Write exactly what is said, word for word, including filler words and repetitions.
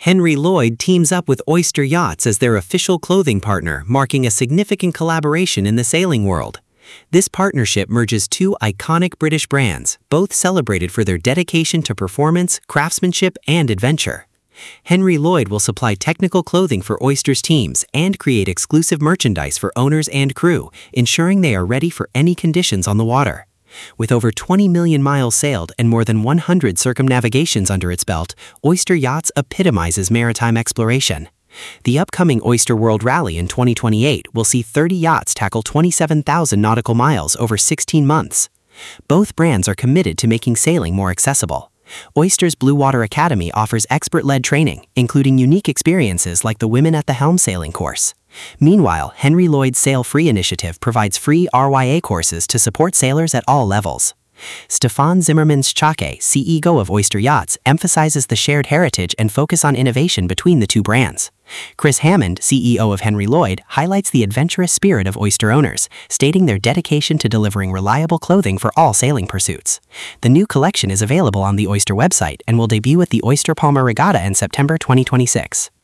Henry Lloyd teams up with Oyster Yachts as their official clothing partner, marking a significant collaboration in the sailing world. This partnership merges two iconic British brands, both celebrated for their dedication to performance, craftsmanship, and adventure. Henry Lloyd will supply technical clothing for Oyster's teams and create exclusive merchandise for owners and crew, ensuring they are ready for any conditions on the water. With over twenty million miles sailed and more than one hundred circumnavigations under its belt, Oyster Yachts epitomizes maritime exploration. The upcoming Oyster World Rally in twenty twenty-eight will see thirty yachts tackle twenty-seven thousand nautical miles over sixteen months. Both brands are committed to making sailing more accessible. Oyster's Blue Water Academy offers expert-led training, including unique experiences like the Women at the Helm sailing course. Meanwhile, Henry Lloyd's Sail Free initiative provides free R Y A courses to support sailors at all levels. Stefan Zimmermann-Schake, C E O of Oyster Yachts, emphasizes the shared heritage and focus on innovation between the two brands. Chris Hammond, C E O of Henry Lloyd, highlights the adventurous spirit of Oyster owners, stating their dedication to delivering reliable clothing for all sailing pursuits. The new collection is available on the Oyster website and will debut at the Oyster Palmer Regatta in September twenty twenty-six.